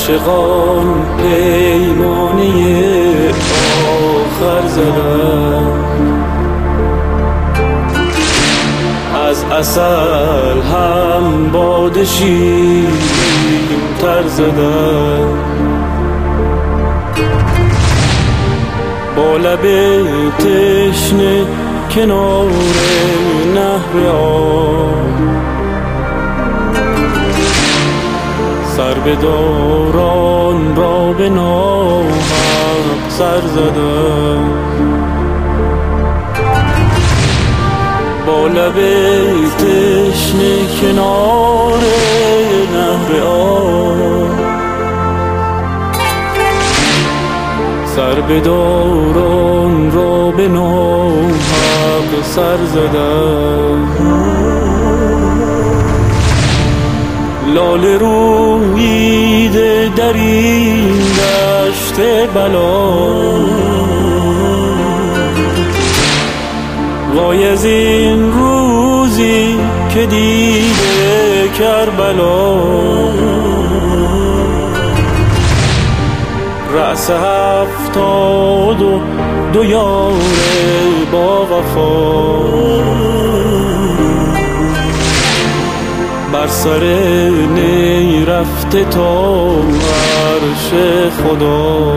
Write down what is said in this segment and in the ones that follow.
عاشقان پیمانه آخر زدن، از عسل هم باد شیرین‌تر زدن، با لب تشنه کنار نهر آب، سر به داران را به ناحق سر زدن، با لب تشنه کنار نهر آب، سر به داران را به ناحق سر زدن. لاله روییده در این دشت بلا، وای از این روزی که دیده کربلا، رأس 72 یار با وفا، بر سر نی رفته تا عرش خدا،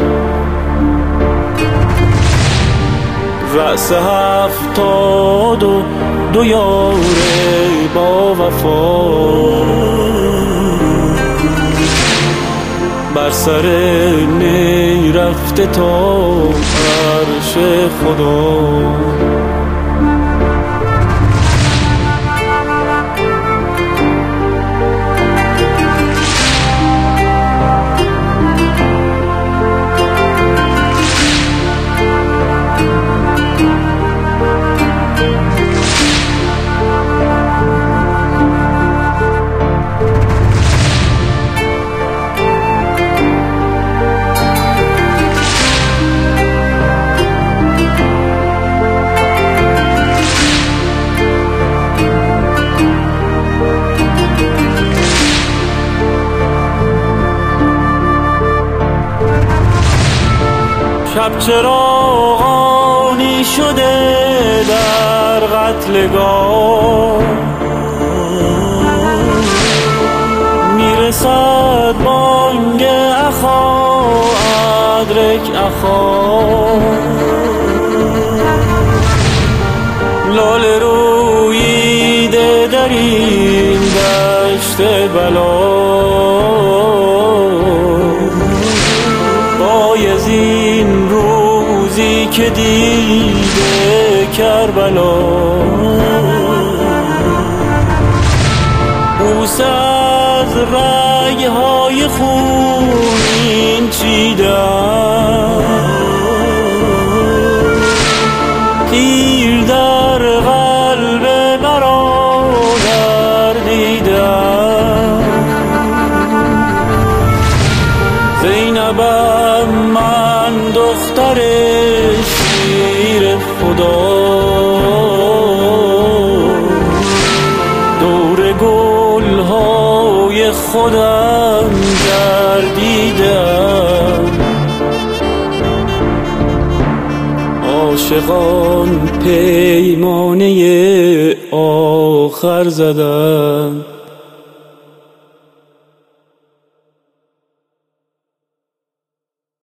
رأس 72 یار با وفا، بر سر نی رفته تا عرش خدا. شب چراغانی شده در قتلگاه، میرسد بانگ اخا ادرک اخا، لاله روییده در این دشت بلا، این روزی که دیده کربلا، بوسه از رگ‌های خونین چیدم، تیر در قلب برادر دیدم، زینبم من دختر شیر خدا، دور گلهای خودم گردیدم، عاشقان پیمانه آخر زدن.